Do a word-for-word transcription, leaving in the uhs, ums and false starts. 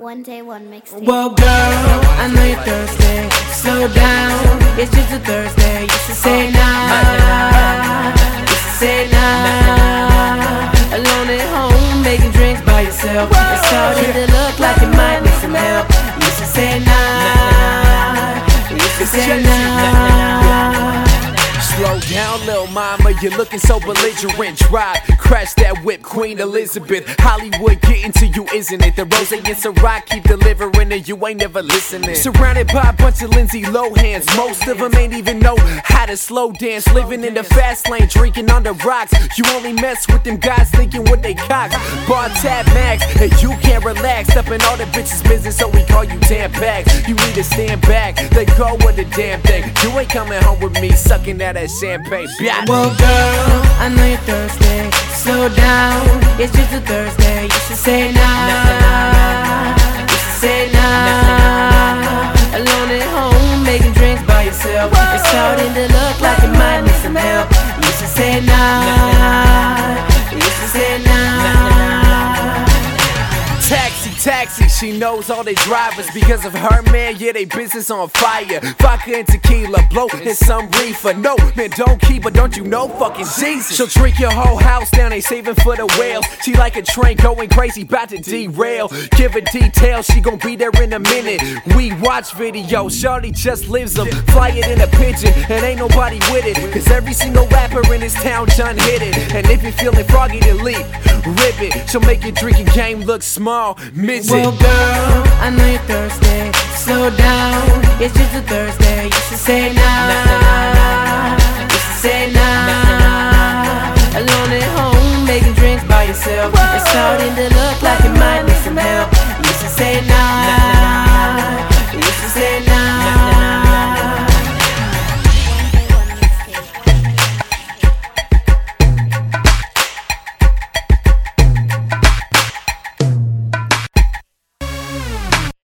One Day One mixtape. Well, girl, I know you're thirsty. Slow down, it's just a Thursday. You should say nah. You should say nah. Alone at home, making drinks by yourself. It's starting to look like you might need some help. You should say nah. You should say nah. Slow down, little mama, you're looking so belligerent. Drive, crash that whip, Queen Elizabeth. Hollywood getting to you, isn't it? The rose and Ciroc keep delivering and you ain't never listening. Surrounded by a bunch of Lindsay Lohans. Most of them ain't even know how to slow dance. Living in the fast lane, drinking on the rocks. You only mess with them guys thinking what they cock. Bar tab max, and you can't relax. Up in all the bitches' business, so we call you damn bags. You need to stand back, they go with the damn thing. You ain't coming home with me, sucking that ass champagne. Well, girl, I know you're thirsty. Slow down, it's just a Thursday. You should say nah. You should say nah. Alone at home, making drinks by yourself. It's starting to look like you might need some help. You should say nah. You should say nah. Taxi, taxi, she knows all they drivers. Because of her, man, yeah, they business on fire. Vodka and tequila, blow and some reefer. No, man, don't keep her, don't you know fucking Jesus. She'll drink your whole house down, they saving for the whales. She like a train going crazy, bout to derail. Give her details, she gon' be there in a minute. We watch video, shorty just lives them. Fly it in a pigeon, and ain't nobody with it. Cause every single rapper in this town done hit it. And if you're feeling froggy, then leap, rip it. She'll make your drinking game look small. Midget. Well, girl, I know you're thirsty. Slow down, it's just a Thursday. You should say nah. You should say nah. Alone at home, making drinks by yourself. It's starting to look like you might need some help. You should say nah.